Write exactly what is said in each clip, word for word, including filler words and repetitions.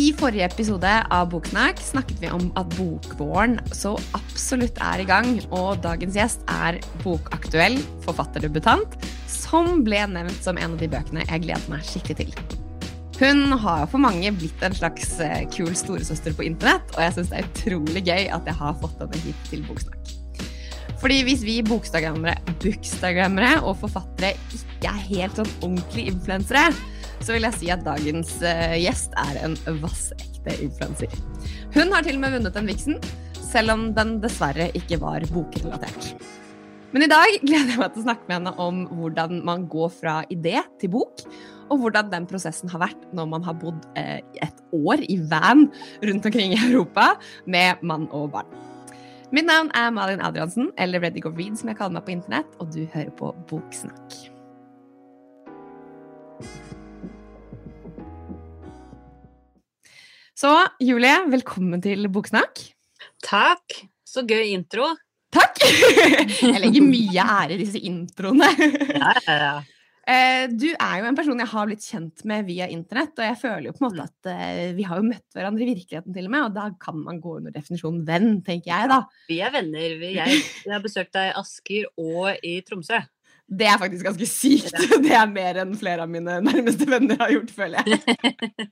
I forrige episode av Boksnakk snakket vi om at bokvåren så absolutt er i gang, og dagens gjest er bokaktuell forfatterdebutant, som ble nevnt som en av de bøkene jeg gleder meg skikkelig til. Hun har for mange blitt en slags kul storesøster på internett, og jeg synes det er utrolig gøy at jeg har fått henne hit til Boksnakk. Fordi hvis vi bokstagrammere, bookstagrammere og forfattere ikke er helt sånn ordentlige influensere, så vil jeg si at dagens uh, gjest er en vassekte influencer. Hun har til og med vunnet en Vixen, selv om den dessverre ikke var bokrelatert. Men i dag gleder jeg meg til å snakke med henne om hvordan man går fra idé til bok, og hvordan den prosessen har vært når man har bodd uh, et år i van rundt omkring i Europa med mann og barn. Mitt navn er Malin Adriansen, eller Ready Go Read som jeg kaller meg på internett, og du hører på Boksnakk. Så, Julie, velkommen til Boksnakk. Takk, så gøy intro. Takk! Jeg legger mye ære i disse introene. Ja, ja, ja. Du er jo en person jeg har blitt kjent med via internett, og jeg føler jo på en måte at vi har jo møtt hverandre i virkeligheten til og med, og da kan man gå under definisjonen venn, tenker jeg da. Vi er venner. Jeg, jeg har besøkt deg i Asker og i Tromsø. Det er faktisk ganske sykt. Det er mer enn flere av mine nærmeste venner har gjort, føler jeg.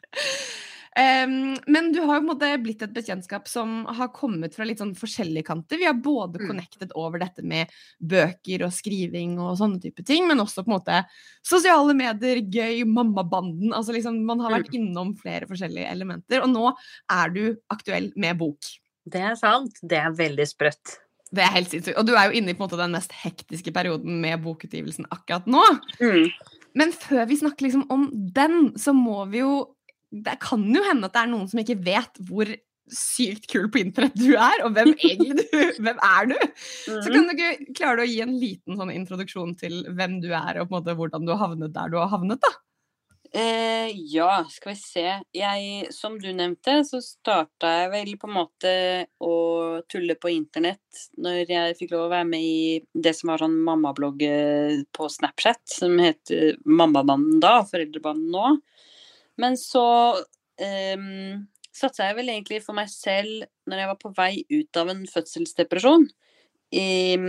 Um, men du har jo på en måte blitt et bekjentskap som har kommet fra litt sånn forskjellige kanter. Vi har både mm. connected over dette med bøker og skriving og sånne type ting, men også på en måte sosiale medier, gøy, mammabanden, altså liksom man har vært mm. innom flere forskjellige elementer, og nå er du aktuell med bok. Det er sant, det er veldig sprøtt. Det er helt sinnssykt, og du er jo inne i på en måte den mest hektiske perioden med bokutgivelsen akkurat nå. Mm. Men før vi snakker liksom om den, så må vi jo det kan jo hende at det er noen som ikke vet hvor sykt kul på internett du er, og hvem egentlig du, hvem er du? Mm. Så kan du ikke klare å gi en liten sånn introduksjon til hvem du er, og på en måte hvordan du har havnet der du har havnet, da? Eh, ja, skal vi se. Jeg, som du nevnte, så startet jeg vel på en måte å tulle på internett når jeg fikk lov å være med i det som var sånn mammablogg på Snapchat, som heter Mammabanden da, Foreldrebanden nå. Men så um, satset jeg vel egentlig for meg selv når jeg var på vei ut av en fødselsdepresjon i,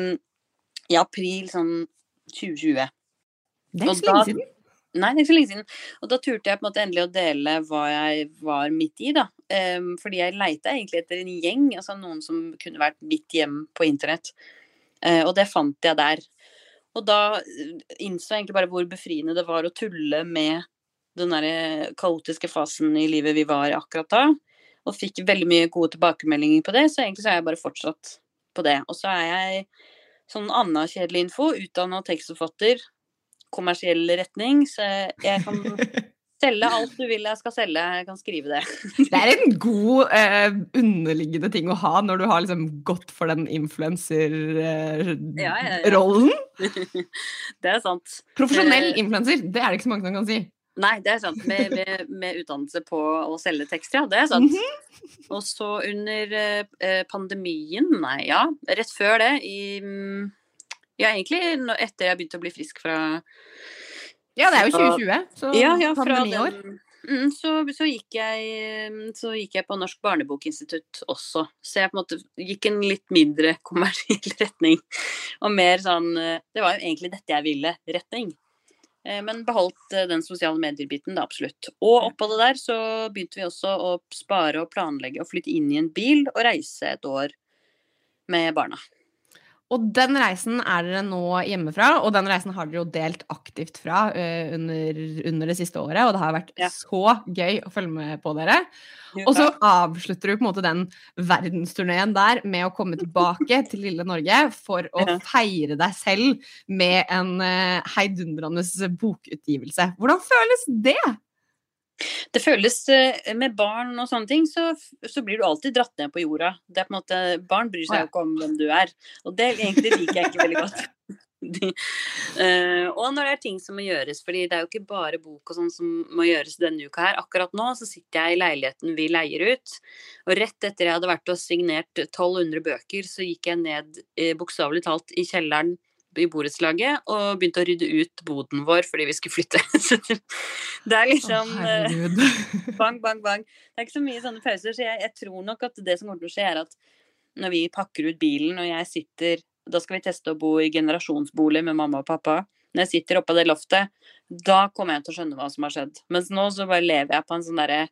i april sånn tjue tjue. Det er ikke så lenge siden. Nei, det er ikke så lenge siden. Og da turte jeg på en måte endelig å dele hva jeg var midt i da. Um, fordi jeg lette egentlig etter en gjeng, altså noen som kunne vært midt hjem på internett. Uh, og det fant jeg der. Og da innså jeg egentlig bare hvor befriende det var å tulle med den der kaotiske fasen i livet vi var akkurat da, og fikk veldig mye gode tilbakemeldinger på det, så egentlig så har jeg bare fortsatt på det. Og så er jeg sånn annen kjedelig info, utdannet tekstforfatter, kommersiell retning, så jeg kan selge alt du vil jeg skal selge, jeg kan skrive det. Det er en god eh, underliggende ting å ha når du har liksom gått for den influencer-rollen. Eh, ja, ja, ja. Det er sant. Profesjonell influencer, det er det ikke så mange som kan si. Nei, det er sant, med, med, med utdannelse på å selge tekster, ja, det er sant. Mm-hmm. Og så under eh, pandemien, nei, ja, rett før det, i, ja, egentlig etter jeg begynte å bli frisk fra... Ja, det er jo tjue tjue, så ja, ja, pandemiår. Mm, så, så, gikk jeg, så gikk jeg på Norsk Barnebokinstitutt også, så jeg på en måte gikk en litt mindre kommersiell retning, og mer sånn, det var jo egentlig dette jeg ville, retning. Men beholdt den sosiale medier-biten da, absolutt. Og oppå det der så begynte vi også å spare og planlegge og flytte inn i en bil og reise et år med barna. Og den reisen er dere nå hjemmefra, og den reisen har dere jo delt aktivt fra uh, under, under det siste året, og det har vært ja. Så gøy å følge med på dere. Og så avslutter du på en måte den verdensturneen der med å komme tilbake til lille Norge for å ja. Feire deg selv med en uh, heidundrende bokutgivelse. Hvordan føles det? Det føles, med barn og sånne ting, så, så blir du alltid dratt ned på jorda. Det er på en måte, barn bryr seg jo ikke om hvem du er, og det egentlig liker jeg ikke veldig godt. De, uh, og når det er ting som må gjøres, fordi det er jo ikke bare bok og sånn som må gjøres denne uka her. Akkurat nå så sitter jeg i leiligheten vi leier ut, og rett etter jeg hadde vært og signert tolv hundre bøker, så gikk jeg ned eh, bokstavelig talt i kjelleren i borettslaget og begynte å rydde ut boden vår fordi vi skulle flytte. Så det er liksom Å, herregud. bang, bang, bang. Det er ikke så mye sånne pauser, så jeg, jeg tror nok at det som kommer til å skje er at når vi pakker ut bilen og jeg sitter, da skal vi teste å bo i generasjonsbolig med mamma og pappa. Når jeg sitter oppe av det loftet, da kommer jeg til å skjønne hva som har skjedd. Mens nå så bare lever jeg på en sånn derre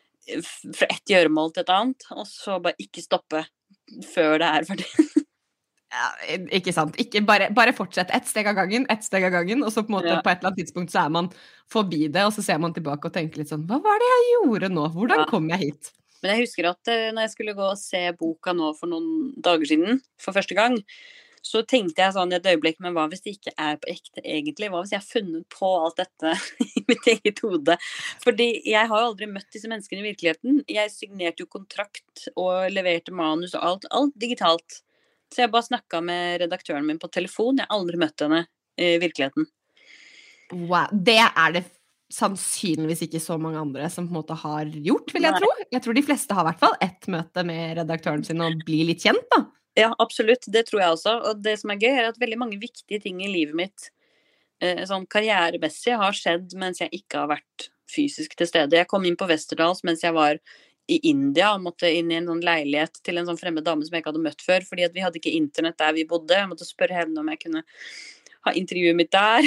fra ett gjøremål til et annet, og så bare ikke stoppe før det er ferdig. Ja, ikke sant. Ikke bare, bare fortsett ett steg av gangen, ett steg av gangen, og så på en måte Ja. på et eller annet tidspunkt så er man forbi det, og så ser man tilbake og tenker litt sånn, hva var det jeg gjorde nå? Hvordan Ja. kom jeg hit? Men jeg husker at eh, når jeg skulle gå og se boka nå for noen dager siden, for første gang, så tenkte jeg sånn i et øyeblikk, men hva hvis det ikke er på ekte egentlig? Hva hvis jeg har funnet på alt dette i mitt eget hode? Fordi jeg har jo aldri møtt disse menneskene i virkeligheten. Jeg signerte jo kontrakt og leverte manus og alt, alt digitalt. Så jeg bare snakket med redaktøren min på telefon. Jeg har aldri møtt henne i virkeligheten. Wow. Det er det sannsynligvis ikke så mange andre som på en måte har gjort, vil jeg Nei. tro. Jeg tror de fleste har i hvert fall ett møte med redaktøren sin og blir litt kjent da. Ja, absolutt. Det tror jeg også. Og det som er gøy er at veldig mange viktige ting i livet mitt, eh, sånn karrieremessig, har skjedd mens jeg ikke har vært fysisk til stede. Jeg kom inn på Westerdals mens jeg var i India og måtte inn i en sånn leilighet til en sånn fremmed dame som jeg ikke hadde møtt før, fordi at vi hadde ikke internett der vi bodde. Jeg måtte spørre henne om jeg kunne ha intervjuet mitt der.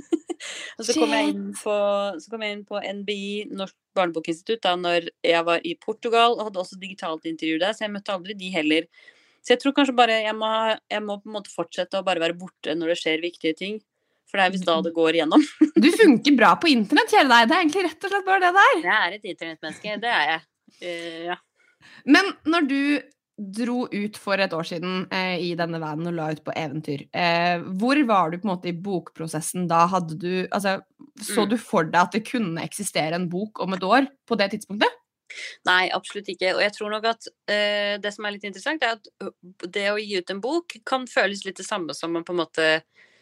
Og så kom jeg inn på, så kom jeg inn på N B I, Norsk Barnebokinstitutt, da når jeg var i Portugal og hadde også digitalt intervju der, så jeg møtte aldri de heller. Så jeg tror kanskje bare jeg må, jeg må på en måte fortsette å bare være borte når det skjer viktige ting. For det er visst da det går igjennom. Du funker bra på internett, kjære deg. Det er egentlig rett og slett bare det der. Jeg er et internettmenneske, det er jeg. Uh, ja. Men når du dro ut for et år siden eh, i denne vanen og la ut på eventyr, eh, hvor var du på en måte i bokprosessen da? Hadde du, altså, så Mm. du for deg at det kunne eksistere en bok om et år på det tidspunktet? Nei, absolutt ikke. Og jeg tror nok at uh, det som er litt interessant er at det å gi ut en bok kan føles litt det samme som å på en måte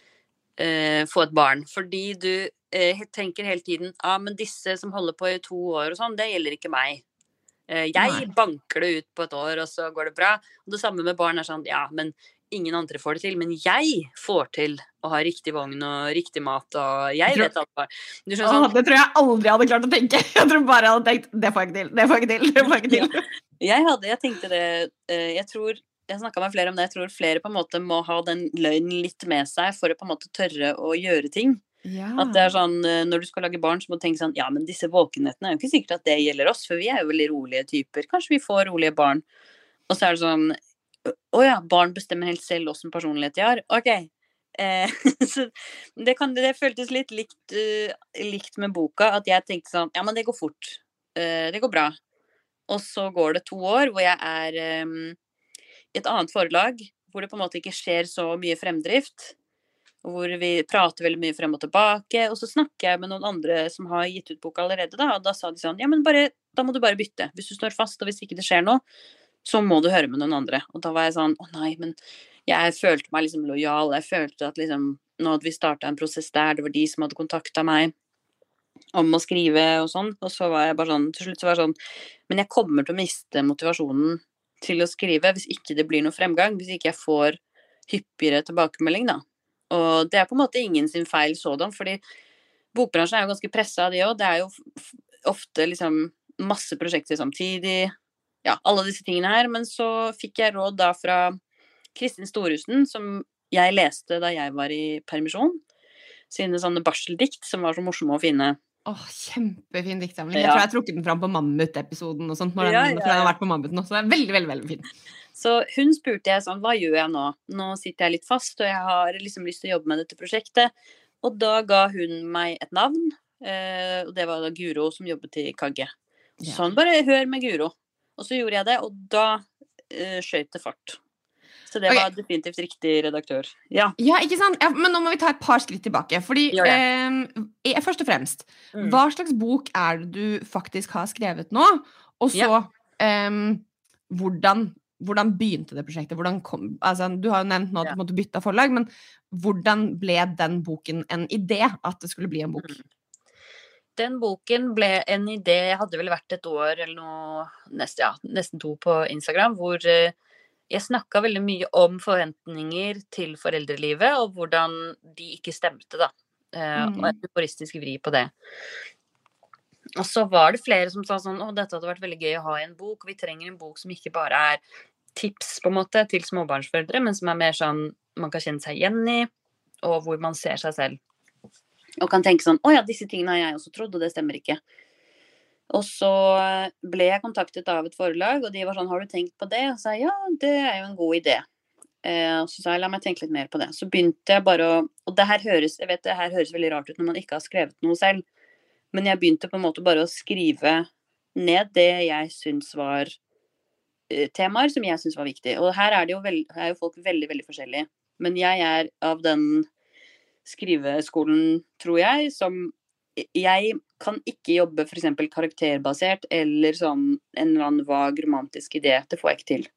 uh, få et barn. Fordi du uh, tenker hele tiden, ja, ah, men disse som holder på i to år og sånn, det gjelder ikke meg. Uh, jeg Nei. banker det ut på et år, og så går det bra. Og det samme med barn er sånn, ja, men ingen andre får det til, men jeg får til å ha riktig vogn og riktig mat, og jeg Tror- vet alt. Du skjønner Åh, sånn, det tror jeg aldri hadde klart å tenke. Jeg tror bare jeg hadde tenkt, det får jeg ikke til, det får jeg ikke til, det får jeg ikke til. Jeg hadde, jeg tenkte det, eh, jeg tror, jeg snakket med flere om det, jeg tror flere på en måte må ha den løgnen litt med seg for å på en måte tørre å gjøre ting. Ja. At det er sånn, eh, når du skal lage barn, så må du tenke sånn, ja, men disse våkenhetene er jo ikke sikkert at det gjelder oss, for vi er jo veldig rolige typer. Kanskje vi får rolige barn. Og så er det sånn, å ja, barn bestemmer helt selv hvordan personlighet de har. Ok. Eh, så det, kan, det føltes litt likt, uh, likt med boka, at jeg tenkte sånn, ja, men det går fort. Uh, det går bra. Og så går det to år hvor jeg er um, i et annet forlag, hvor det på en måte ikke skjer så mye fremdrift, hvor vi prater veldig mye frem og tilbake, og så snakker jeg med noen andre som har gitt ut boka allerede, da, og da sa de sånn, ja, men bare, da må du bare bytte. Hvis du står fast, og hvis ikke det skjer noe, så må du høre med noen andre. Og da var jeg sånn, å nei, men jeg følte meg liksom lojal, jeg følte at liksom, nå hadde vi startet en prosess der, det var de som hadde kontaktet meg om å skrive og sånn, og så var jeg bare sånn, til slutt så var jeg sånn, men jeg kommer til å miste motivasjonen til å skrive hvis ikke det blir noe fremgang, hvis ikke jeg får hyppigere tilbakemelding da. Og det er på en måte ingen sin feil sådan, fordi bokbransjen er jo ganske presset av det også, det er jo f- ofte liksom masse prosjekter samtidig, ja, alle disse tingene her, men så fikk jeg råd da fra Kristin Storhusen, som jeg leste da jeg var i permisjon, sine sånne barseldikt som var så morsomme å finne. Åh, kjempefin diktsamling. Jeg Ja. tror jeg har trukket den fram på Mammut-episoden og sånt, når den, Ja, ja, for den har ja. vært på Mammut nå, så det er veldig, veldig, veldig fin. Så hun spurte jeg sånn, hva gjør jeg nå? Nå sitter jeg litt fast, og jeg har liksom lyst til å jobbe med dette prosjektet. Og da ga hun meg et navn, eh, og det var da Guro som jobbet i Kagge. Så Ja. sa hun, bare hør med Guro. Og så gjorde jeg det, og da eh, skjøt det fart. Så det Ok. var definitivt riktig redaktør. Ja. Ja, ikke sant? Ja, men nå må vi ta et par skritt tilbake, fordi Gjør eh, først og fremst, Mm. hva slags bok er det du faktisk har skrevet nå? Og så, Ja. em, hvordan, hvordan begynte det prosjektet? Hvordan kom, altså, du har jo nevnt nå at Ja. du måtte bytte forlag, men hvordan ble den boken en idé at det skulle bli en bok? Mm. Den boken ble en idé, jeg hadde vel vært et år eller noe, nest, ja, nesten to på Instagram, hvor eh, jeg snakket veldig mye om forventninger til foreldrelivet, og hvordan de ikke stemte da. Uh, mm. Og en humoristisk vri på det. Og så var det flere som sa sånn, å, dette hadde vært veldig gøy å ha i en bok, vi trenger en bok som ikke bare er tips på en måte til småbarnsforeldre, men som er mer sånn, man kan kjenne seg igjen i, og hvor man ser seg selv. Og kan tenke sånn, å ja, disse tingene har jeg også trodd, og det stemmer ikke. Og så ble jeg kontaktet av et forlag, og de var sånn, har du tenkt på det? Og så sa jeg, ja, det er jo en god idé. Eh, og så sa jeg, la meg tenke litt mer på det. Så begynte jeg bare å, og det her høres, jeg vet det her høres veldig rart ut når man ikke har skrevet noe selv, men jeg begynte på en måte bare å skrive ned det jeg synes var uh, temaer som jeg synes var viktig. Og her er det jo, veld, er jo folk veldig, veldig forskjellige. Men jeg er av den skriveskolen, tror jeg, som jeg kan ikke jobbe for eksempel karakterbasert eller sånn en eller annen vag romantisk idé. Det får jeg ikke til.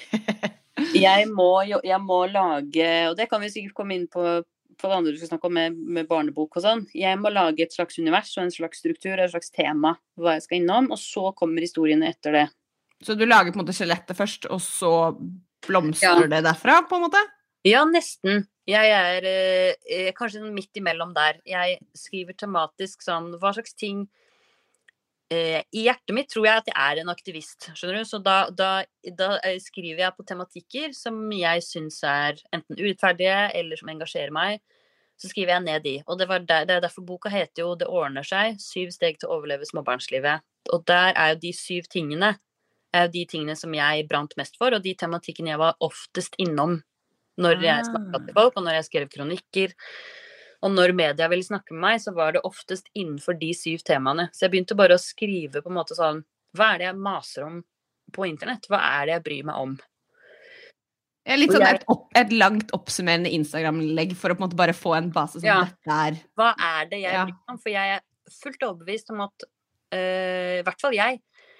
Jeg må, jeg må lage, og det kan vi sikkert komme inn på på det andre du skal snakke om med, med barnebok og sånn. Jeg må lage et slags univers og en slags struktur, et slags tema, hva jeg skal innom, og så kommer historiene etter det. Så du lager på en måte skjelettet først, og så blomstrer ja. Det derfra, på en måte? Ja, nesten. Jeg er eh, kanskje midt imellom der. Jeg skriver tematisk sånn, hva slags ting eh, i hjertet mitt tror jeg at jeg er en aktivist, skjønner du? Så da, da, da skriver jeg på tematikker som jeg synes er enten urettferdige eller som engasjerer meg, så skriver jeg ned i. Og det, var der, det er derfor boka heter jo Det ordner seg, syv steg til å overleve småbarnslivet. Og der er jo de syv tingene, er jo de tingene som jeg brant mest for, og de tematikkene jeg var oftest innom når jeg snakket til folk, og når jeg skrev kronikker, og når media ville snakke med meg, så var det oftest innenfor de syv temaene. Så jeg begynte bare å skrive på en måte sånn, hva er det jeg maser om på internett? Hva er det jeg bryr meg om? Ja, litt sånn jeg, et, opp, et langt oppsummerende Instagram-legg for å på en måte bare få en base som ja, dette er. Hva er det jeg ja. bryr meg om? For jeg er fullt overbevist om at, øh, i hvert fall jeg,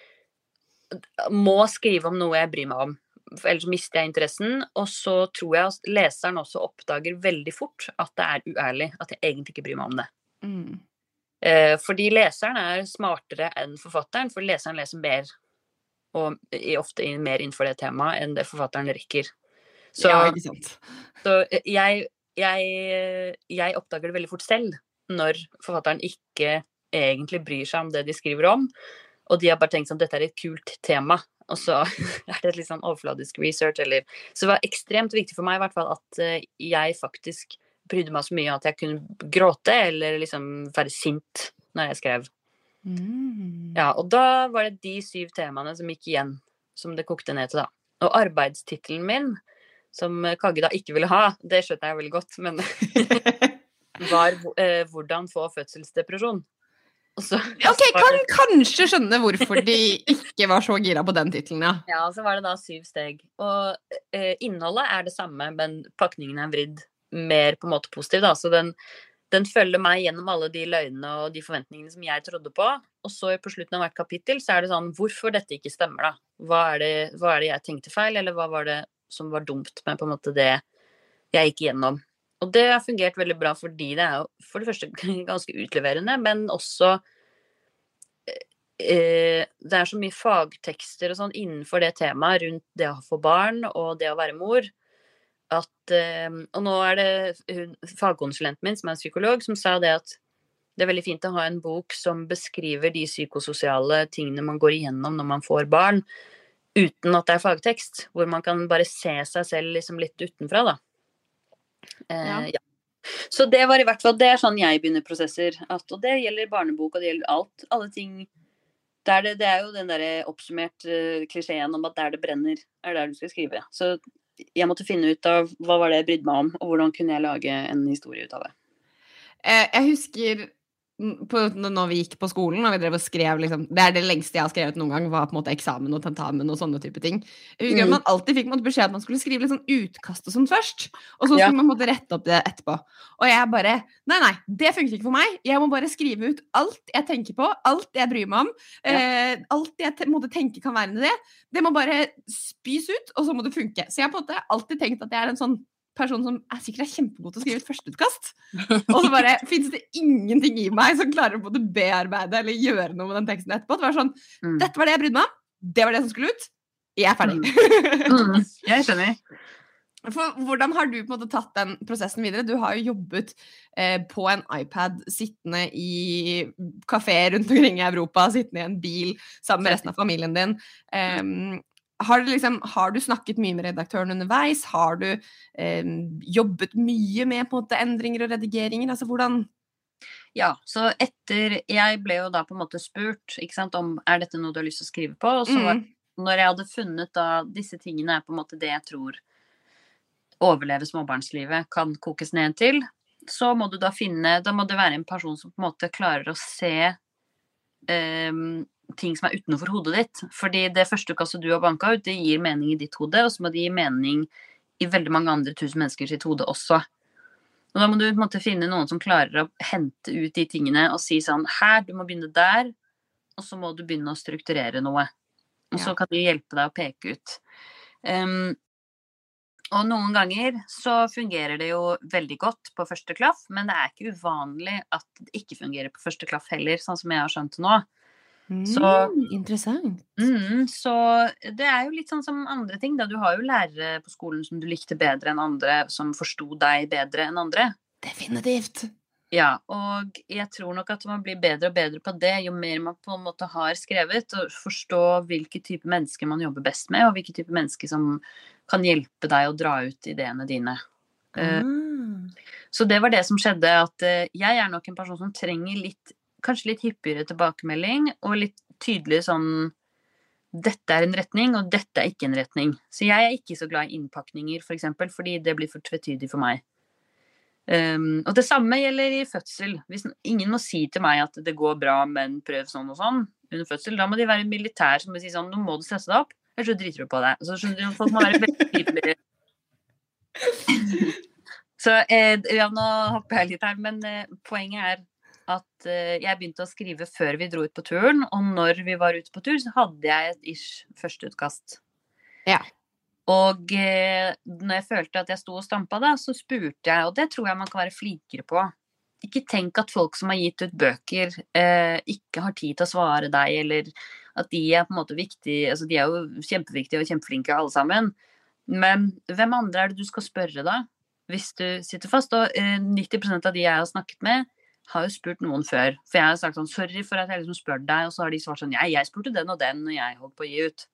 må skrive om noe jeg bryr meg om. For ellers mister jeg interessen, og så tror jeg at leseren også oppdager veldig fort at det er uærlig, at jeg egentlig ikke bryr meg om det. Mm. Eh, fordi leseren er smartere enn forfatteren, for leseren leser mer, og er ofte mer innenfor det temaet enn det forfatteren rekker. Så, ja, ikke sant. Så jeg, jeg, jeg oppdager det veldig fort selv, når forfatteren ikke egentlig bryr seg om det de skriver om, og de har bare tenkt sånn, dette er et kult tema, og så er det litt sånn overfladisk research, eller... Så det var ekstremt viktig for meg i hvert fall at jeg faktisk brydde meg så mye at jeg kunne gråte, eller liksom være sint når jeg skrev. Mm. Ja, og da var det de syv temaene som gikk igjen, som det kokte ned til da. Og arbeidstitlen min, som Kagge da ikke ville ha, det skjønte jeg veldig godt, men var eh, hvordan få fødselsdepresjon. Så, ok, kan kanskje skjønne hvorfor de ikke var så gira på den titlen, ja. Ja, så var det da syv steg. Og eh, innholdet er det samme, men pakningen er vridd mer på en måte positiv, da. Så den, den følger meg gjennom alle de løgnene og de forventningene som jeg trodde på. Og så på slutten av hvert kapittel, så er det sånn, hvorfor dette ikke stemmer, da? Hva er det, hva er det jeg tenkte feil, eller hva var det som var dumt med på en måte det jeg gikk igjennom? Og det har fungert veldig bra, fordi det er jo for det første ganske utleverende, men også eh, det er så mye fagtekster og sånn innenfor det temaet rundt det å få barn og det å være mor, at, eh, og nå er det hun, fagkonsulenten min som er en psykolog som sa det at det er veldig fint å ha en bok som beskriver de psykososiale tingene man går igjennom når man får barn, uten at det er fagtekst, hvor man kan bare se seg selv liksom litt utenfra da. Eh, ja. Ja. Så det var i hvert fall, det er sånn jeg begynner prosesser at, og det gjelder barnebok og det gjelder alt, alle ting det er, det, det er jo den der oppsummert uh, klisjeen om at der det brenner er der du skal skrive, så jeg måtte finne ut av hva var det jeg brydde meg om og hvordan kunne jeg lage en historie ut av det. eh, jeg husker på, når vi gikk på skolen og vi drev og skrev liksom, det er det lengste jeg har skrevet noen gang var på en måte eksamen og tentamen og sånne type ting. Jeg husker mm. at man alltid fikk måtte beskjed at man skulle skrive litt sånn utkast og sånt først, og så skulle ja. Man måtte rette opp det etterpå. Og jeg bare, nei nei, det funker ikke for meg. Jeg må bare skrive ut alt jeg tenker på, alt jeg bryr meg om, ja. eh, alt jeg te- måtte tenke kan være en idé. Det må bare spys ut, og så må det funke. Så jeg har på en måte alltid tenkt at jeg er en sånn person som er sikkert er kjempegod til å skrive et førsteutkast, og så bare finnes det ingenting i meg som klarer å både bearbeide eller gjøre noe med den teksten etterpå. Det var sånn, mm. dette var det jeg brydde meg om, det var det som skulle ut, jeg er ferdig. Mm. Mm. Jeg skjønner. For hvordan har du på en måte tatt den prosessen videre? Du har jo jobbet eh, på en iPad, sittende i kafé rundt omkring i Europa, sittende i en bil sammen med resten av familien din. Um, har, du liksom, har du snakket mye med redaktøren underveis? Har du eh, jobbet mye med på en måte endringer og redigeringer? Altså hvordan... Ja, så etter, jeg ble jo da på en måte spurt, ikke sant, om er dette noe du har lyst til å skrive på? Og så var, Mm. når jeg hadde funnet da, disse tingene er på en måte det jeg tror overleve småbarnslivet kan kokes ned til, så må du da finne, da må det være en person som på en måte klarer å se um, ting som er utenfor hodet ditt. Fordi det første kastet du har banket ut, det gir mening i ditt hode, og så må det gi mening i veldig mange andre tusen mennesker sitt hode også. Og da må du på en måte finne noen som klarer å hente ut de tingene og si sånn, her, du må begynne der, og så må du begynne å strukturere noe. Og så kan de hjelpe deg å peke ut. Um, Og noen ganger så fungerer det jo veldig godt på første klaff, men det er ikke uvanlig at det ikke fungerer på første klaff heller, sånn som jeg har skjønt det nå. Mm, så, interessant. Mm, så det er jo litt sånn som andre ting, da. Du har jo lærere på skolen som du likte bedre enn andre, som forstod deg bedre enn andre. Definitivt. Ja, og jeg tror nok at man blir bedre og bedre på det, jo mer man på en måte har skrevet, og forstå hvilke type mennesker man jobber best med, og hvilke type mennesker som kan hjelpe deg å dra ut ideene dine. Ah. Så det var det som skjedde, at jeg er nok en person som trenger litt, kanskje litt hyppigere tilbakemelding, og litt tydelig sånn, dette er en retning, og dette er ikke en retning. Så jeg er ikke så glad i innpakninger, for eksempel, fordi det blir for tvetydig for meg. Um, og det samme gjelder i fødsel. Hvis ingen må si til meg at det går bra, men prøv sånn og sånn under fødsel, da må de være militær som vil si sånn, nå må du stresse deg opp, ellers så driter du på det. Så skjønner du, folk må være veldig tydelige. Så eh, ja, nå hopper jeg litt her, men eh, poenget er at eh, jeg begynte å skrive før vi dro ut på turen, og når vi var ute på tur, så hadde jeg et ish førsteutkast. Ja. Og eh, når jeg følte at jeg sto og stampa da, så spurte jeg, og det tror jeg man kan være flinkere på. Ikke tenk at folk som har gitt ut bøker eh, ikke har tid til å svare deg, eller at de er på en måte viktige, altså de er jo kjempeviktige og kjempeflinke alle sammen. Men hvem andre er det du skal spørre da? Hvis du sitter fast, og eh, nitti prosent av de jeg har snakket med, har jo spurt noen før. For jeg har sagt sånn, sorry for at jeg liksom spør deg, og så har de svart sånn, ja, jeg spurte den og den, og jeg holdt på å gi ut.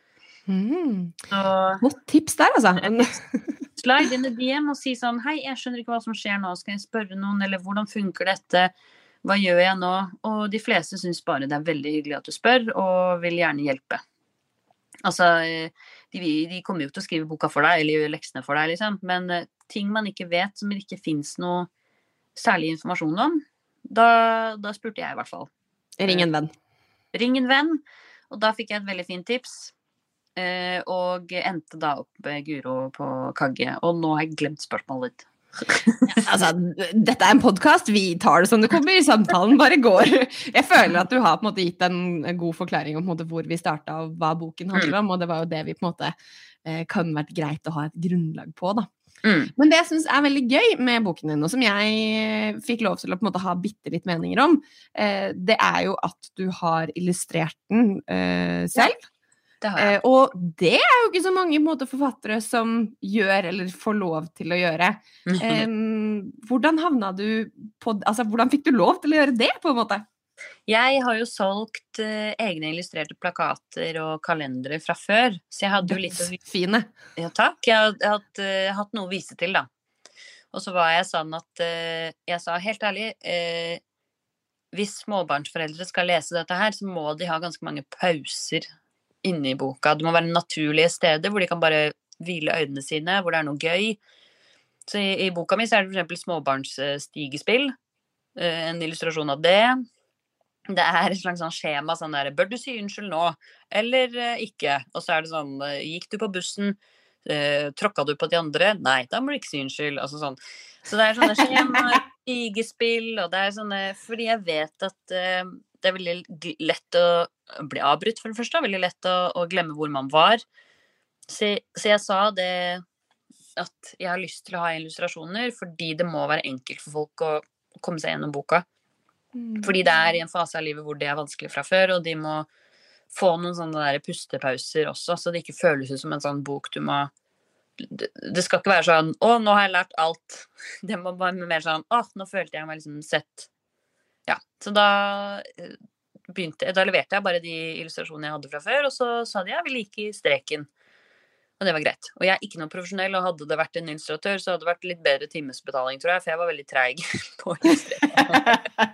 Mm. Så godt tips der, altså. slide inn i D M og si sånn, hei, jeg skjønner ikke hva som skjer nå, skal jeg spørre noen, eller hvordan funker dette, hva gjør jeg nå? Og de fleste synes bare det er veldig hyggelig at du spør, og vil gjerne hjelpe. Altså, de, de kommer jo til å skrive boka for deg, eller gjøre leksene for deg, liksom, men ting man ikke vet, som det ikke finnes noe særlig informasjon om, da, da spurte jeg i hvert fall. Ring en venn. Ring en venn, og da fikk jeg et veldig fint tips, Uh, og endte da opp Guro på Kagge, og nå har jeg glemt spørsmålet litt. Altså, dette er en podcast, vi tar det som det kommer, samtalen bare går. Jeg føler at du har på en måte gitt en, en god forklaring om på en måte, hvor vi startet og hva boken handler om, og det var jo det vi på en måte eh, kan vært greit å ha et grunnlag på da. Mm. Men det jeg synes er veldig gøy med boken din, og som jeg fikk lov til å på en måte ha bitte litt meninger om, eh, det er jo at du har illustrert den eh, selv. Ja. Eh, og det er jo ikke så mange måte, forfattere som gjør eller får lov til å gjøre. Eh, hvordan havna du på, altså hvordan fikk du lov til å gjøre det på en måte? Jeg har jo solgt eh, egne illustrerte plakater og kalendere fra før, så jeg hadde jo litt å vise. Fine. Ja, takk. Jeg hadde hatt, uh, hatt noe å vise til da. Og så var jeg sånn at uh, jeg sa helt ærlig, uh, hvis småbarnsforeldre skal lese dette her, så må de ha ganske mange pauser inne i boka. Det må være naturlige steder hvor de kan bare hvile øynene sine, hvor det er noe gøy. Så i, i boka mi så er det for eksempel småbarnsstigespill, en illustrasjon av det. Det er et slags sånn skjema, sånn der, bør du si unnskyld nå, eller ikke? Og så er det sånn, gikk du på bussen, eh, tråkka du på de andre? Nei, da må du ikke si unnskyld. Altså sånn. Så det er sånne skjema, stigespill, og det er sånne, fordi jeg vet at eh, det er veldig lett å bli avbrutt for det første, veldig lett å, å glemme hvor man var. Så, så jeg sa det at jeg har lyst til å ha illustrasjoner, fordi det må være enkelt for folk å komme seg gjennom boka. Mm. Fordi det er i en fase av livet hvor det er vanskelig fra før, og de må få noen sånne der pustepauser også, så det ikke føles ut som en sånn bok du må det, det skal ikke være sånn, å, nå har jeg lært alt. Det må være mer sånn, å, nå følte jeg meg liksom sett. Ja, så da begynte jeg, da leverte jeg bare de illustrasjonene jeg hadde fra før, og så sa de, jeg vil like streken. Og det var greit. Og jeg er ikke noe profesjonell, og hadde det vært en illustratør, så hadde det vært litt bedre timesbetaling, tror jeg, for jeg var veldig treig på illustrering.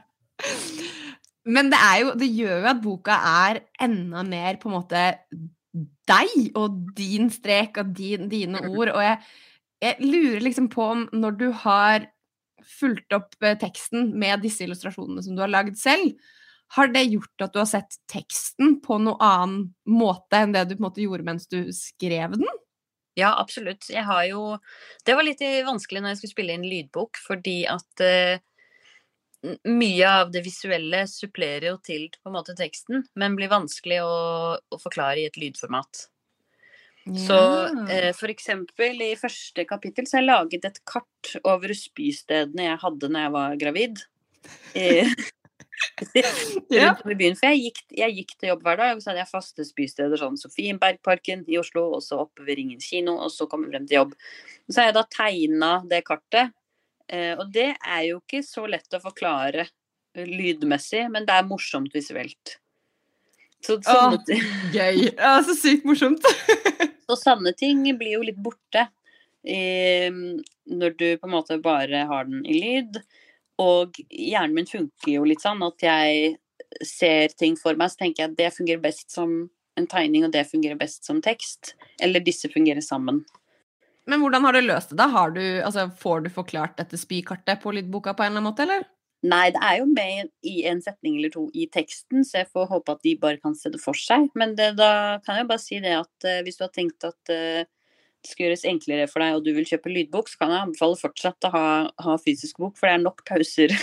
Men det er jo, det gjør jo at boka er enda mer på en måte deg og din strek og din, dine ord, og jeg, jeg lurer liksom på om når du har fulgt opp teksten med disse illustrasjonene som du har laget selv, har det gjort at du har sett teksten på noe annen måte enn det du på en måte gjorde mens du skrev den? Ja, absolutt. Jeg har jo, det var litt vanskelig når jeg skulle spille inn lydbok, fordi at uh, mye av det visuelle supplerer jo til på en måte teksten, men blir vanskelig å, å forklare i et lydformat. Ja. Så eh, for eksempel i første kapittel så har jeg laget et kart over spystedene jeg hadde når jeg var gravid. Eh, ja. rundt om i byen, for jeg gikk, jeg gikk til jobb hver dag, og så hadde jeg faste spysteder sånn Sofienbergparken i Oslo, og så oppe ved Ringen kino, og så kom jeg frem til jobb. Så har jeg da tegnet det kartet. Uh, og det er jo ikke så lett å forklare lydmessig, men det er morsomt visuelt. Så sånne Åh, ting gøy. Ja, så sykt morsomt. Så sanne ting blir jo litt borte um, når du på en måte bare har den i lyd. Og hjernen min funker jo litt sånn at jeg ser ting for meg, så tenker jeg at det fungerer best som en tegning, og det fungerer best som tekst. Eller disse fungerer sammen. Men hvordan har du løst det da? Har du, altså, får du forklart dette spykartet på lydboka på en eller annen måte, eller? Nei, det er jo med i en setning eller to i teksten, så jeg får håpe at de bare kan se det for seg. Men det, da kan jeg bare si det at uh, hvis du har tenkt at uh, det skal gjøres enklere for deg, og du vil kjøpe lydbok, så kan jeg anbefale fortsatt å ha, ha fysisk bok, for det er nok pauser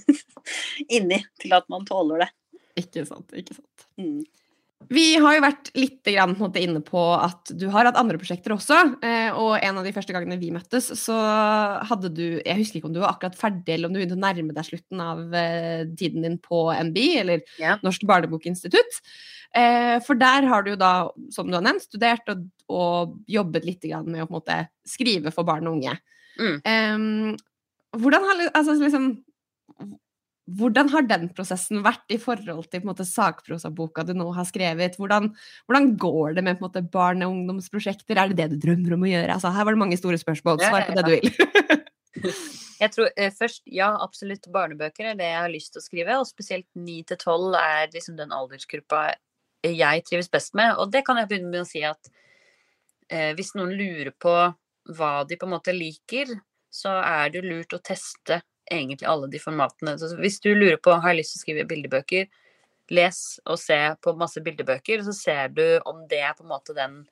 inni til at man tåler det. Ikke sant, ikke sant. Mm. Vi har jo vært litt grann, på en måte, inne på at du har hatt andre prosjekter også, og en av de første gangene vi møttes, så hadde du, jeg husker ikke om du var akkurat ferdig, eller om du begynte å nærme deg slutten av tiden din på N B I, eller ja. Norsk Barnebokinstitutt. For der har du jo da, som du har nevnt, studert og, og jobbet litt grann med å på en måte skrive for barn og unge. Mm. Um, hvordan har, altså liksom... Hvordan har den prosessen vært i forhold til på en måte, sakprosaboka du nå har skrevet? Hvordan, hvordan går det med på en måte, barne- og ungdomsprosjekter? Er det det du drømmer om å gjøre? Altså, her var det mange store spørsmål. Svar på det du vil. Jeg tror eh, først, ja, absolutt barnebøker er det jeg har lyst til å skrive, og spesielt ni til tolv er liksom den aldersgruppa jeg trives best med. Og det kan jeg begynne med å si at eh, hvis noen lurer på hva de på en måte liker, så er det jo lurt å teste egentlig alle de formatene. Så hvis du lurer på, har jeg lyst til å skrive bildebøker, les og se på masse bildebøker, så ser du om det er på en måte den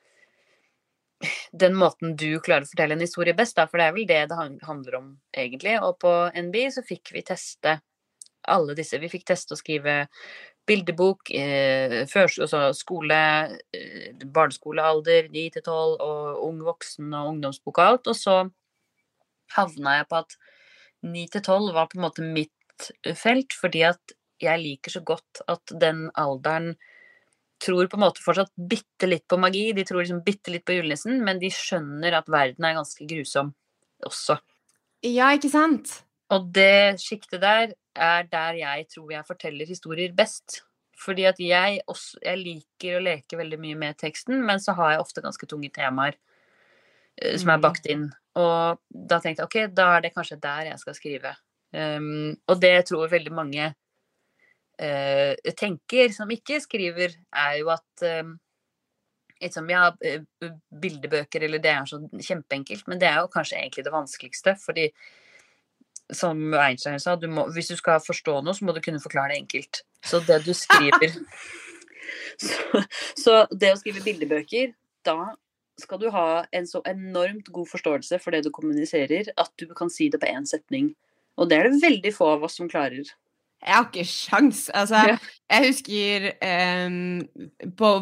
den måten du klarer å fortelle en historie best, da, for det er vel det det handler om egentlig. Og på N B I så fikk vi teste alle disse. Vi fikk teste å skrive bildebok, eh, først, altså skole, eh, barneskolealder, ni til tolv, og ung voksen og ungdomsbok og alt, og så havna jeg på at ni til tolv var på en måte mitt felt, fordi at jeg liker så godt at den alderen tror på en måte fortsatt bitte litt på magi, de tror liksom bitte litt på julenissen, men de skjønner at verden er ganske grusom også. Ja, ikke sant? Og det skiktet der er der jeg tror jeg forteller historier best. Fordi at jeg, også, jeg liker å leke veldig mye med teksten, men så har jeg ofte ganske tunge temaer uh, som er bakt inn. Og da tenkte jeg, ok, da er det kanskje der jeg skal skrive. Um, og det tror jeg veldig mange uh, tenker som ikke skriver, er jo at um, liksom, ja, bildebøker, eller det er så kjempeenkelt, men det er jo kanskje egentlig det vanskeligste, fordi som Einstein sa, du må, hvis du skal forstå noe, så må du kunne forklare det enkelt. Så det du skriver så, så det å skrive bildebøker, da skal du ha en så enormt god forståelse for det du kommuniserer, at du kan si det på en setning. Og det er det veldig få av oss som klarer. Jeg har ikke sjans. Altså, ja. Jeg husker um, på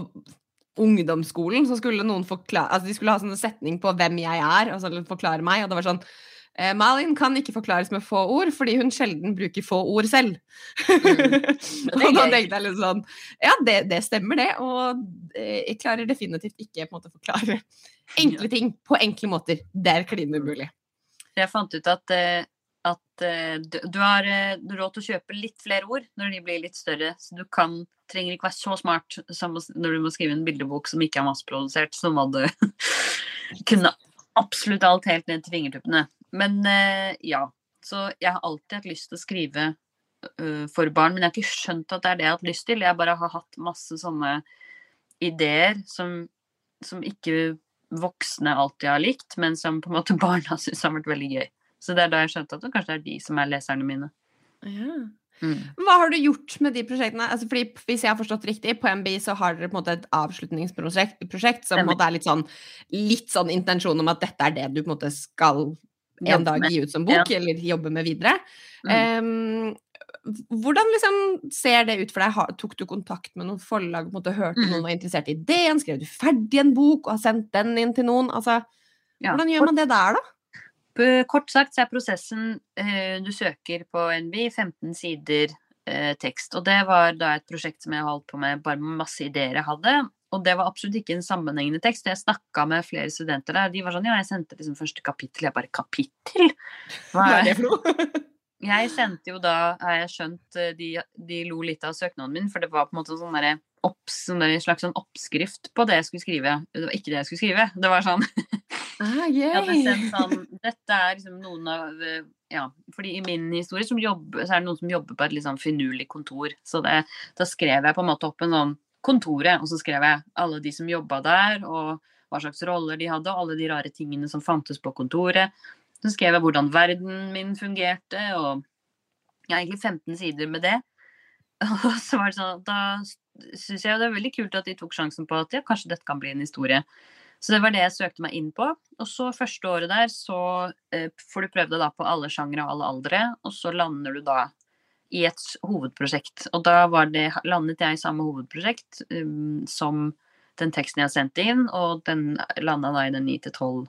ungdomsskolen så skulle noen forklare, altså de skulle ha sånn setning på hvem jeg er, altså forklare meg, og det var sånn, Eh, Malin kan ikke forklares med få ord, fordi hun sjelden bruker få ord selv. Mm. Og da tenkte jeg litt sånn, ja, det, det stemmer det, og eh, jeg klarer definitivt ikke på en måte forklare enkle ting på enkle måter. Det er klin umulig. Jeg fant ut at, eh, at eh, du, du har eh, råd til å kjøpe litt flere ord når de blir litt større, så du kan, trenger ikke være så smart som når du må skrive en bildebok som ikke er masseprodusert, så må du kunne absolutt alt helt ned til fingertuppene. Men uh, ja, så jeg har alltid hatt lyst til å skrive uh, for barn, men jeg har ikke skjønt at det er det jeg har hatt lyst til. Jeg bare har hatt masse sånne ideer som, som ikke voksne alltid har likt, men som på en måte barna synes har vært veldig gøy. Så det er da jeg skjønte at det kanskje er de som er leserne mine. Ja. Mm. Hva har du gjort med de prosjektene? Altså, fordi hvis jeg har forstått riktig, på M B I så har dere på en måte et avslutningsprosjekt prosjekt, som på en måte er litt sånn, litt sånn intensjon om at dette er det du på en måte skal en dag gi ut som bok, ja. Eller jobbe med videre. Mm. Um, hvordan liksom ser det ut for deg? Har, tok du kontakt med noen forlag, på en måte hørte mm. noen var interessert i ideen, skrev du ferdig en bok og har sendt den inn til noen? Altså, ja. Hvordan gjør man det der da? Kort sagt så er prosessen, eh, du søker på N B I femten sider eh, tekst, og det var da et prosjekt som jeg holdt på med, bare med masse ideer jeg hadde, og det var absolutt ikke en sammenhengende tekst. Jeg snakket med flere studenter der, de var sånn, ja, jeg sendte liksom første kapittel, jeg bare, kapittel? Hva er det for noe? Jeg sendte jo da, har jeg skjønt, de, de lo litt av søknaden min, for det var på en måte sånn der, opps, sånn der slags sånn oppskrift på det jeg skulle skrive. Det var ikke det jeg skulle skrive, det var sånn... Ah, jeg hadde sendt sånn, dette er liksom noen av, ja, fordi i min historie som jobber, så er det noen som jobber på et litt sånn finurlig kontor, så det, da skrev jeg på en måte opp en sånn kontoret, og så skrev jeg alle de som jobbet der, og hva slags roller de hadde, og alle de rare tingene som fantes på kontoret. Så skrev jeg hvordan verden min fungerte, og ja, egentlig femten sider med det. Og så var det sånn, da synes jeg det er veldig kult at de tok sjansen på at ja, kanskje dette kan bli en historie. Så det var det jeg søkte meg inn på, og så første året der så eh, får du prøve deg da på alle sjangere og alle aldre, og så lander du da i et hovedprosjekt, og da var det, landet jeg i samme hovedprosjekt um, som den teksten jeg sendte inn, og den landet da i den ni til tolv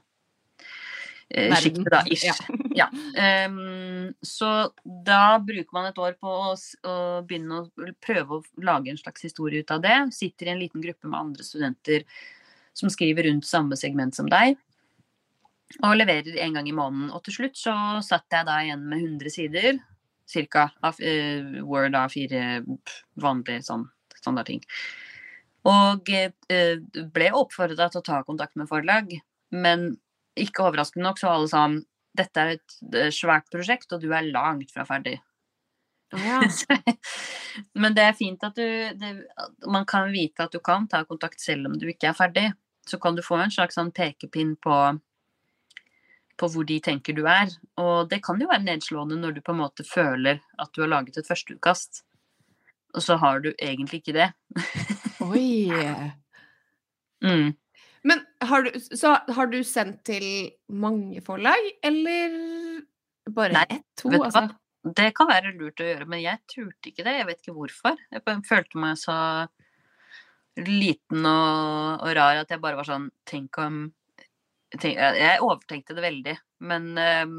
uh, skiktet da, ish. Ja. Ja. Um, så da bruker man et år på å, å begynne å prøve å lage en slags historie ut av det, sitter i en liten gruppe med andre studenter som skriver rundt samme segment som deg, og leverer en gang i måneden. Og til slutt så satt jeg da igjen med hundre sider, cirka, av uh, Word A fire, vanlig sånn, standard ting. Og uh, ble oppfordret til å ta kontakt med forlag, men ikke overraskende nok så alle sa, dette er et uh, svært prosjekt, og du er langt fra ferdig. Ja. Men det er fint at du det, man kan vite at du kan ta kontakt selv om du ikke er ferdig, så kan du få en slags sånn pekepinn på på hvor de tenker du er, og det kan jo være nedslående når du på en måte føler at du har laget et førsteutkast, og så har du egentlig ikke det. Oi. Mm. Men har du, så har du sendt til mange forlag, eller bare Nei, ett, to? Altså? Det kan være lurt å gjøre, men jeg turte ikke det. Jeg vet ikke hvorfor. Jeg følte meg så liten og, og rar at jeg bare var sånn, tenk om tenk, jeg overtenkte det veldig, men um,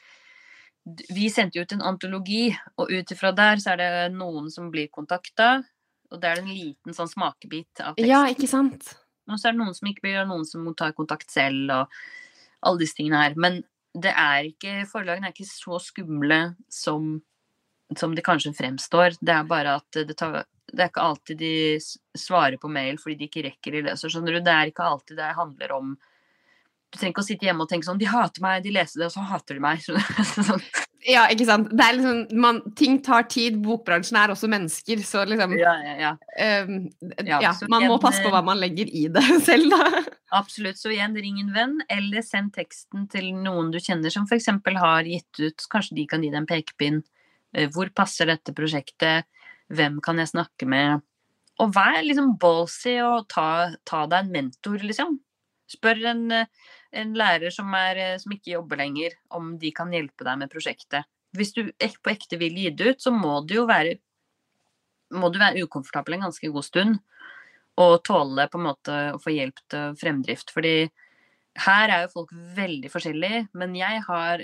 vi sendte jo ut en antologi, og utifra der så er det noen som blir kontaktet, og det er en liten sånn smakebit av teksten. Ja, ikke sant? Og så er det noen som ikke blir, og noen som må ta kontakt selv, og alle disse tingene her. Men det er ikke, forlagene er ikke så skumle som, som det kanskje fremstår. Det er bare at det, tar, det er ikke alltid de svarer på mail fordi de ikke rekker det. Så skjønner du, det er ikke alltid det handler om. Du trenger ikke å sitte hjemme og tenke sånn, de hater meg, de leser det, og så hater de meg. Sånn. Ja, ikke sant? Det er liksom, man, ting tar tid, bokbransjen er også mennesker, så liksom, ja, ja, ja. Um, ja, ja man igjen, må passe på hva man legger i det selv da. Absolutt, så igjen, ring en venn, eller send teksten til noen du kjenner, som for eksempel har gitt ut, kanskje de kan gi deg en pekepinn, hvor passer dette prosjektet, hvem kan jeg snakke med, og vær liksom ballsy og ta, ta deg en mentor, liksom. Spør en, en lærer som, er, som ikke jobber lenger, om de kan hjelpe deg med prosjektet. Hvis du på ekte vil gi det ut, så må du jo være, må du være ukomfortabel en ganske god stund, og tåle på en måte å få hjelp til fremdrift. Fordi her er jo folk veldig forskjellige, men jeg har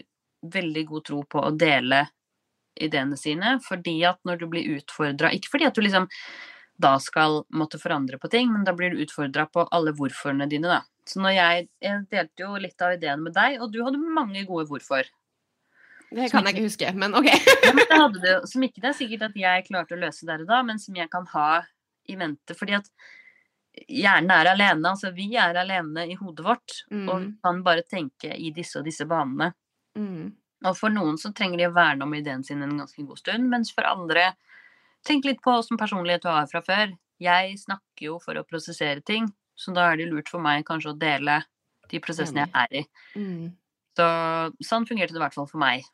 veldig god tro på å dele ideene sine, fordi at når du blir utfordret, ikke fordi at du liksom da skal måtte forandre på ting, men da blir du utfordret på alle hvorforene dine da. Så når jeg, jeg delte jo litt av ideen med deg, og du hadde mange gode hvorfor. Det kan jeg ikke huske, men ok. Ja, men det hadde du, som ikke det er sikkert at jeg klarte å løse der og da, men som jeg kan ha i vente, fordi at hjernen er alene, altså vi er alene i hodet vårt, mm. og kan bare tenke i disse og disse banene. Mm. Og for noen så trenger de å verne om ideen sin en ganske god stund, mens for andre, tenk litt på hvordan personlighet du har fra før. Jeg snakker jo for å prosessere ting, så da er det lurt for meg kanskje å dele de prosessene jeg er i. Mm. Så sånn fungerte det i hvert fall for meg.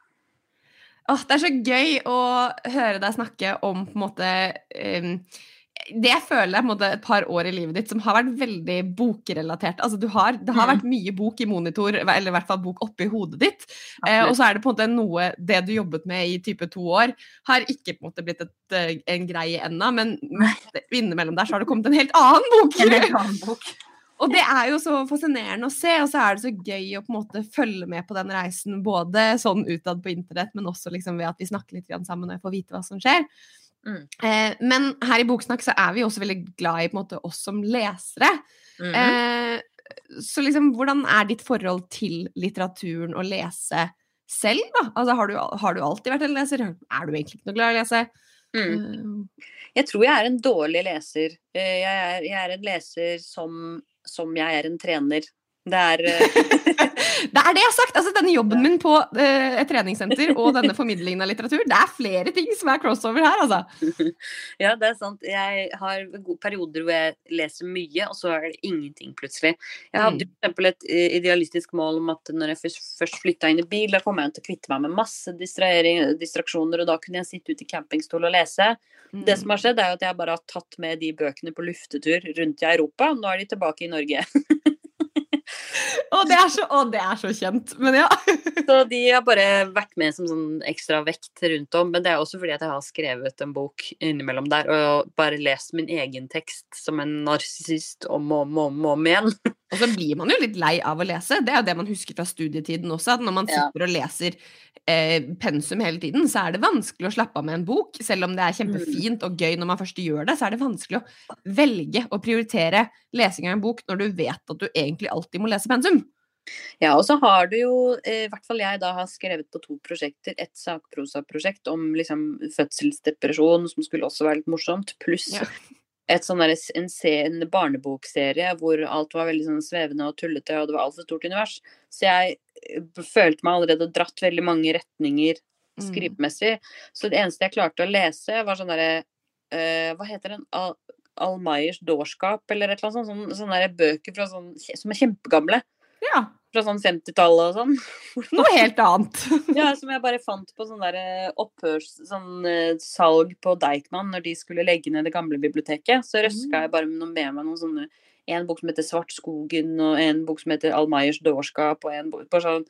Åh, det er så gøy å høre deg snakke om på en måte um, det jeg føler er på en måte et par år i livet ditt som har vært veldig bokrelatert. Altså du har, det har vært mye bok i monitor, eller i hvert fall bok oppi hodet ditt. Eh, og så er det på en måte noe, det du jobbet med i type to år, har ikke på en måte blitt et, en greie enda, men innimellom der så har det kommet en helt annen bok. En helt annen bok. Og det er jo så fascinerende å se, og så er det så gøy å på en måte følge med på den reisen, både sånn utad på internett, men også liksom ved at vi snakker litt sammen og jeg får vite hva som skjer. Mm. Eh, men her i Boksnakk så er vi også veldig glad i på en måte oss som lesere. Mm. Eh, så liksom, hvordan er ditt forhold til litteraturen å lese selv da? Altså, har du, har du alltid vært en leser? Er du egentlig ikke noe glad i å lese? Mm. Uh, jeg tror jeg er en dårlig leser. Jeg er, jeg er en leser som, som jeg er en trener. Det er det er det jeg har sagt, altså denne jobben min på uh, et treningssenter og denne formidlingen av litteratur, det er flere ting som er crossover her, altså. Ja, det er sant. Jeg har perioder hvor jeg leser mye, og så er det ingenting plutselig. Jeg hadde mm. for eksempel et idealistisk mål om at når jeg først, først flyttet inn i bil, da kom jeg til å kvitte meg med masse distraksjoner, og da kunne jeg sitte ute i campingstol og lese. Mm. Det som har skjedd er jo at jeg bare har tatt med de bøkene på luftetur rundt i Europa, og nå er de tilbake i Norge. Å, det er så, å, det er så kjent, men ja. Så de har bare vært med som sånn ekstra vekt rundt om, men det er også fordi at jeg har skrevet en bok innimellom der, og bare lest min egen tekst som en narsissist om og om, om, om igjen. Og så blir man jo litt lei av å lese, det er jo det man husker fra studietiden også, at når man sitter og leser eh, pensum hele tiden, så er det vanskelig å slappe av med en bok, selv om det er kjempefint og gøy når man først gjør det, så er det vanskelig å velge og prioritere lesing av en bok når du vet at du egentlig alltid må lese pensum. Ja, og så har du jo, i hvert fall jeg da har skrevet på to prosjekter, et sakprosa-prosjekt om liksom fødselsdepresjon, som skulle også være litt morsomt, pluss ja. et sånn der, en, en barnebokserie hvor alt var veldig sånn svevende og tullete, og det var alt for stort univers. Så jeg følte meg allerede dratt veldig mange retninger skrivemessig. Mm. Så det eneste jeg klarte å lese var sånn der, uh, hva heter den? Al Almayers dårskap, eller et eller annet sånn, sånn der bøker fra sånn, som er kjempegamle. Ja. Fra sånn femtitallet og sånn. Noe helt annet. Ja, som jeg bare fant på sånn der opphørs, sånn uh, salg på Deichman når de skulle legge ned det gamle biblioteket. Så røsket jeg bare med, med meg noen sånne, en bok som heter Svartskogen, og en bok som heter Almayers dårskap, og en bok på sånn,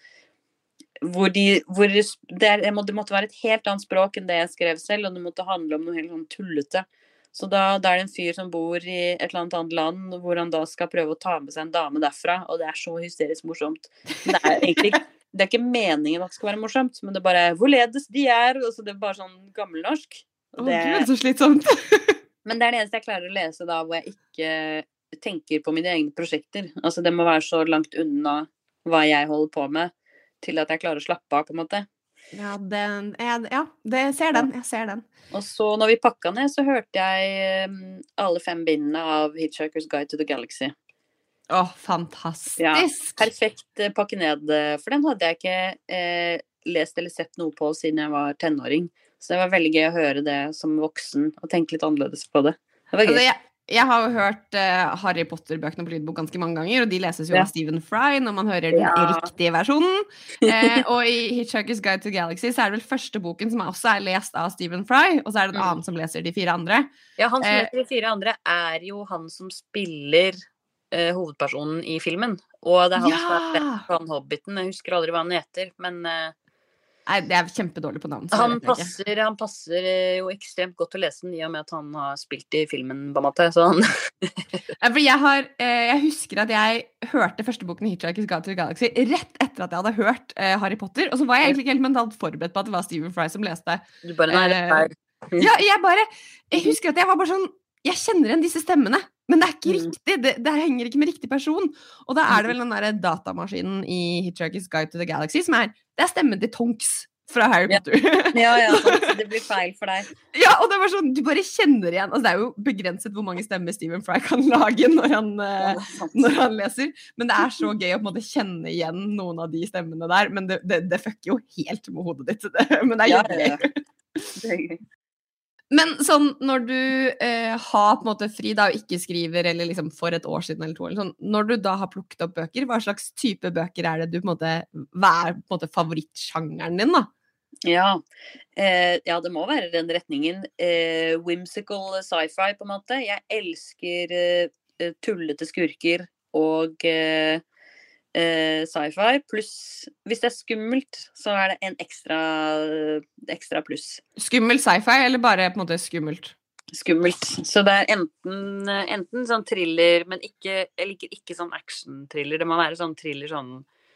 hvor de, hvor det, det, måtte, det måtte være et helt annet språk enn det jeg skrev selv, og det måtte handle om noe helt sånn tullete. Så da, da er det en fyr som bor i et eller annet annet land, hvor han da skal prøve å ta med seg en dame derfra, og det er så hysterisk morsomt. Men det er egentlig det er ikke meningen at det skal være morsomt, men det er bare hvorledes de er, og så det er bare sånn gammelnorsk. Å, det er så slitsomt. Men det er det eneste jeg klarer å lese da, hvor jeg ikke tenker på mine egne prosjekter. Altså det må være så langt unna hva jeg holder på med, til at jeg klarer å slappe av, på en måte. Ja, den, ja, det ser den, jeg ser den. Og så når vi pakket ned, så hørte jeg um, alle fem bindene av Hitchhiker's Guide to the Galaxy. Åh, fantastisk! Ja, perfekt uh, pakke ned, for den hadde jeg ikke uh, lest eller sett noe på siden jeg var tenåring. Så det var veldig gøy å høre det som voksen, og tenke litt annerledes på det. Det var gøy. Altså, jeg, jeg har jo hørt uh, Harry Potter-bøkene på lydbok ganske mange ganger, og de leses jo ja. av Stephen Fry når man hører den ja. riktige versjonen. Uh, og i Hitchhiker's Guide to the Galaxy så er det vel første boken som også er lest av Stephen Fry, og så er det en mm. annen som leser de fire andre. Ja, han som uh, leser de fire andre er jo han som spiller uh, hovedpersonen i filmen. Og det er han ja. som er han Hobbiten. Jeg husker aldri hva han heter, men... Uh, Nei, det er kjempedårlig på navn. Han passer, han passer jo ekstremt godt til å lese den, i og med at han har spilt i filmen, på en måte. Så han For jeg, har, jeg husker at jeg hørte første boken Hitchhiker's Guide to the Galaxy rett etter at jeg hadde hørt Harry Potter, og så var jeg egentlig ikke helt mentalt forberedt på at det var Stephen Fry som leste. Du bare, nei, det er Ja, jeg bare, jeg husker at jeg var bare sånn, jeg kjenner igjen disse stemmene, men det er ikke riktig, det, det henger ikke med riktig person, og da er det vel den der datamaskinen i Hitchhiker's Guide to the Galaxy som er, det er stemmen til Tonks fra Harry Potter. Ja, ja, sånn, det blir feil for deg. Ja, og det var sånn, du bare kjenner igjen, altså det er jo begrenset hvor mange stemmer Stephen Fry kan lage når han, ja, når han leser, men det er så gøy å på en måte kjenne igjen noen av de stemmene der, men det, det, det fucker jo helt med hodet ditt, det, men det er jo gøy. Ja, ja. Det er gøy. Men sånn, når du eh, har på en måte fri da, og ikke skriver, eller liksom for et år siden eller to, eller sånn, når du da har plukket opp bøker, hva slags type bøker er det du på en måte, hva er på en måte favorittsjangeren din da? Ja, eh, ja, det må være den retningen. Eh, whimsical sci-fi på en måte. Jeg elsker eh, tullete skurker og eh, eh, sci-fi, pluss hvis det er skummelt, så er det en ekstra, ekstra pluss. Skummelt sci-fi, eller bare på en måte skummelt? Skummelt. Så det er enten, enten sånn thriller, men ikke, jeg liker ikke sånn action-thriller. Det må være sånn thriller sånn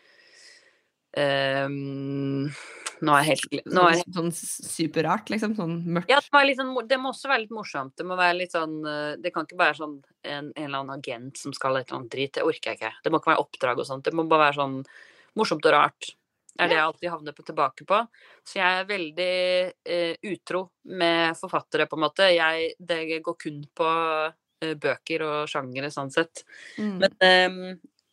Um, nå er jeg helt glemt sånn, helt... sånn superrart, liksom, sånn mørkt. Ja, det, litt sånn, det må også være litt morsomt. Det må være litt sånn, det kan ikke være sånn en, en eller annen agent som skal et eller annet drit. Det orker jeg ikke. Det må ikke være oppdrag og sånt. Det må bare være sånn morsomt og rart. Det er det jeg alltid havner på, tilbake på. Så jeg er veldig uh, utro med forfattere, på en måte. Jeg, det går kun på uh, bøker og sjangere, sånn sett. Mm. Men um,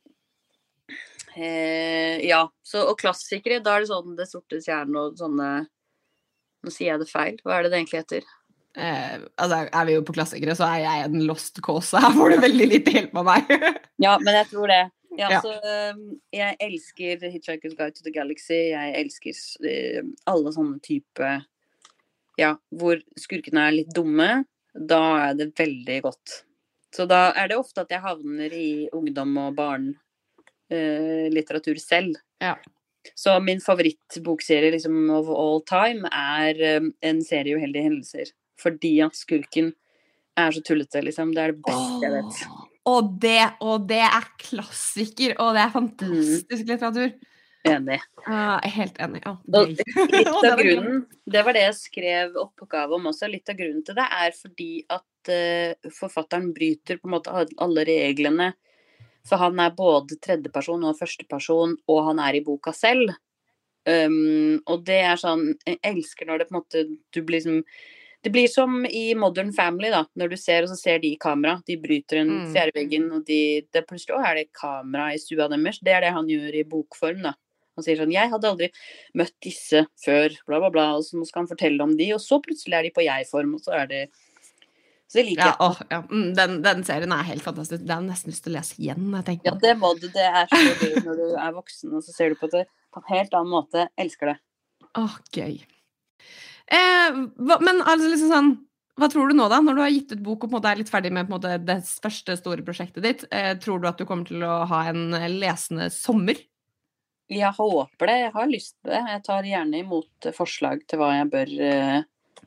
Eh, ja, så, og klassikere, da er det sånn Det sorte stjernen og sånne. Nå sier jeg det feil, hva er det det egentlig heter? Eh, altså, er vi jo på klassikere, så er jeg en lost cause. Her får du veldig lite hjelp av meg. Ja, men jeg tror det. Ja, ja. Så um, jeg elsker Hitchhiker's Guide to the Galaxy. Jeg elsker uh, alle sånne type, ja, hvor skurkene er litt dumme. Da er det veldig godt. Så da er det ofte at jeg havner i ungdom og barn Uh, litteratur selv. Ja. Så min favorittbokserie liksom, of all time er um, en serie uheldige hendelser. Fordi at skurken er så tullete, liksom. Det er det beste oh, jeg vet. Og det, og det er klassiker, og det er fantastisk mm. litteratur. Enig. Uh, helt enig. Oh, og litt av grunnen, det var det jeg skrev oppgave om også, litt av grunnen til det er fordi at uh, forfatteren bryter på en måte alle reglene. For han er både tredjeperson og førsteperson, og han er i boka selv. Um, og det er sånn, jeg elsker når det på en måte, du blir som, det blir som i Modern Family da, når du ser, og så ser de i kamera, de bryter en mm. fjærveggen, og de, det plutselig, å, er det kamera i stua deres? Det er det han gjør i bokform da. Han sier sånn, jeg hadde aldri møtt disse før, bla bla bla, og så skal han fortelle om de, og så plutselig er de på jeg-form, og så er det så jeg liker ja, å, ja. Den, den serien er helt fantastisk. Det er nesten lyst til å lese igjen, jeg tenker. Ja, det må du. Det er så gøy når du er voksen, og så ser du på det på en helt annen måte. Elsker det. Åh, gøy. Eh, hva, men altså liksom sånn, hva tror du nå da, når du har gitt ut bok og på en måte er litt ferdig med på en måte, det første store prosjektet ditt, eh, tror du at du kommer til å ha en lesende sommer? Jeg håper det. Jeg har lyst på det. Jeg tar gjerne imot forslag til hva jeg bør uh,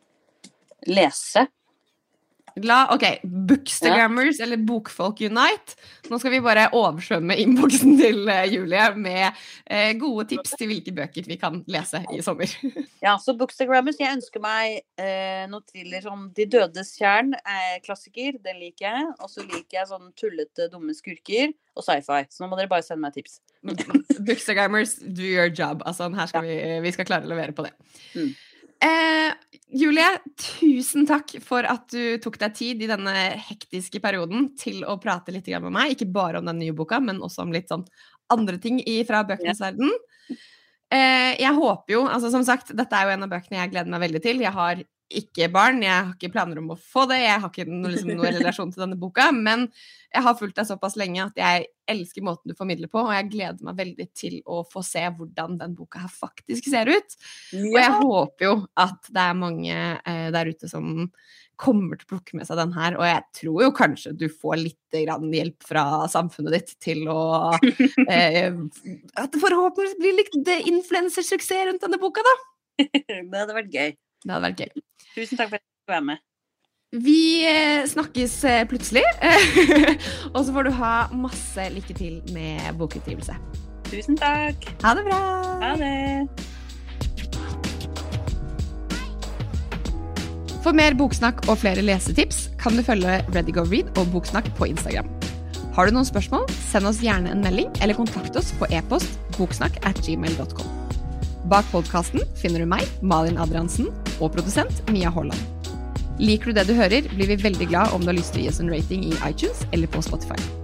lese. La, ok, Bookstagrammers ja. Eller Bokfolk Unite. Nå skal vi bare oversvømme innboksen til uh, Julie med uh, gode tips til hvilke bøker vi kan lese i sommer. Ja, så Bookstagrammers, jeg ønsker meg uh, noe thriller som De dødes tjern er klassiker, den liker jeg. Og så liker jeg sånn tullete, dumme skurker og sci-fi. Så nå må dere bare sende meg tips. Bookstagrammers, do your job. Altså, her skal ja. vi, vi skal klare å levere på det. Mm. Eh, Julie, tusen takk for at du tok deg tid i denne hektiske perioden til å prate litt med meg, ikke bare om den nye boka, men også om litt sånn andre ting fra bøkenes verden. Eh, jeg håper jo, altså som sagt, dette er jo en av bøkene jeg gleder meg veldig til. Jeg har ikke barn, jeg har ikke planer om å få det, jeg har ikke noe, liksom, noe relasjon til denne boka, men jeg har fulgt deg såpass lenge at jeg elsker måten du formidler på, og jeg gleder meg veldig til å få se hvordan den boka her faktisk ser ut. Ja. Og jeg håper jo at det er mange eh, der ute som kommer til å plukke med seg den her, og jeg tror jo kanskje du får litt grann hjelp fra samfunnet ditt til å eh, at det forhåpentligvis blir litt influencer-suksess rundt denne boka da. Det hadde vært gøy. Det hadde vært gøy. Tusen takk for at du var med. Vi eh, snakkes eh, plutselig, og så får du ha masse lykke til med bokutgivelse. Tusen takk. Ha det bra. Ha det. For mer boksnakk og flere lesetips kan du følge Ready Go Read og Boksnakk på Instagram. Har du noen spørsmål, send oss gjerne en melding eller kontakt oss på e-post boksnakk at gmail dot com. Bak podcasten finner du meg, Malin Adriansen, og produsent Mia Holland. Liker du det du hører, blir vi veldig glad om du har lyst til å gi oss en rating i iTunes eller på Spotify.